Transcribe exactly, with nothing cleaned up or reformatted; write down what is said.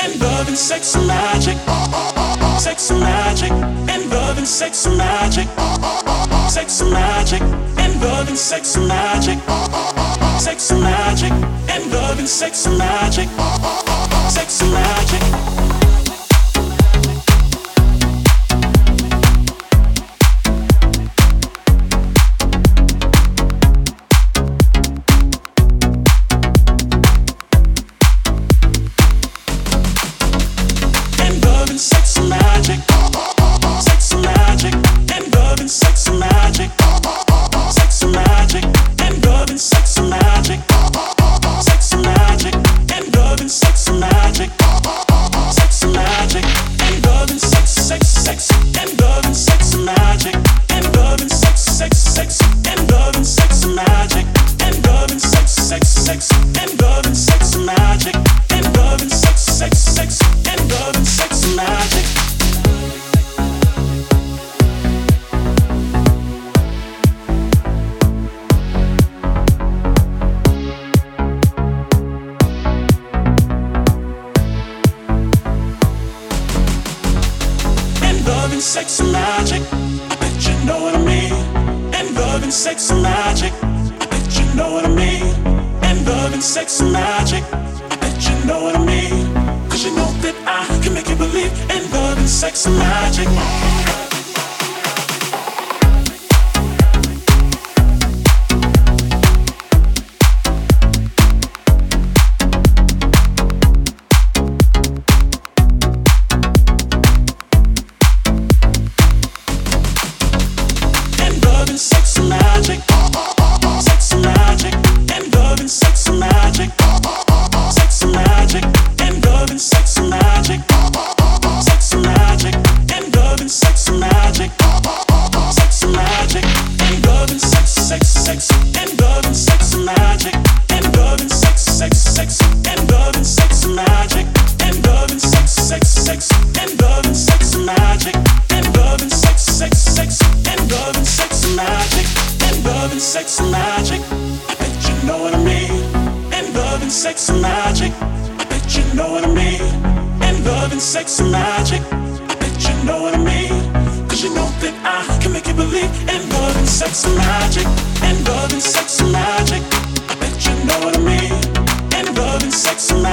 and love and sex and magic, sex and magic, and love and sex and magic, sex and magic, and love and sex and magic, sex and magic, and love and sex and magic, sex and magic. Sex and magic, sex and magic, and love and sex and magic, sex and magic, and love and sex and magic, sex and magic, and love and sex and magic, sex and magic, and love and sex, sex, sex, and love and sex and magic, and love and sex, sex, sex, and love and sex and magic, and love and sex, sex, sex, and love and sex and magic, and love and sex, sex, sex, and love and sex and magic. Sex and magic, I bet you know what I mean. And love and sex and magic, I bet you know what I mean. And love and sex and magic, I bet you know what I mean. Cause you know that I can make you believe in love and sex and magic. Sex and magic, sex and magic, and love and sex and magic, sex and magic, and love and sex and magic, sex and magic, and love and sex and magic, sex and magic, and love and sex, sex, sex, and love and sex and magic, and love and sex, sex, sex, and love and sex and magic, and love and sex, sex, sex, and love and sex and magic, and love and sex, sex, sex, and love and sex and magic, and love and sex and magic. I bet you know what I mean. And love and sex and magic. I bet you know what I mean. And love and sex and magic. I bet you know what I mean. Cause you know that I can make you believe in love and sex and magic. And love and sex and magic. I bet you know what I mean. And love and sex and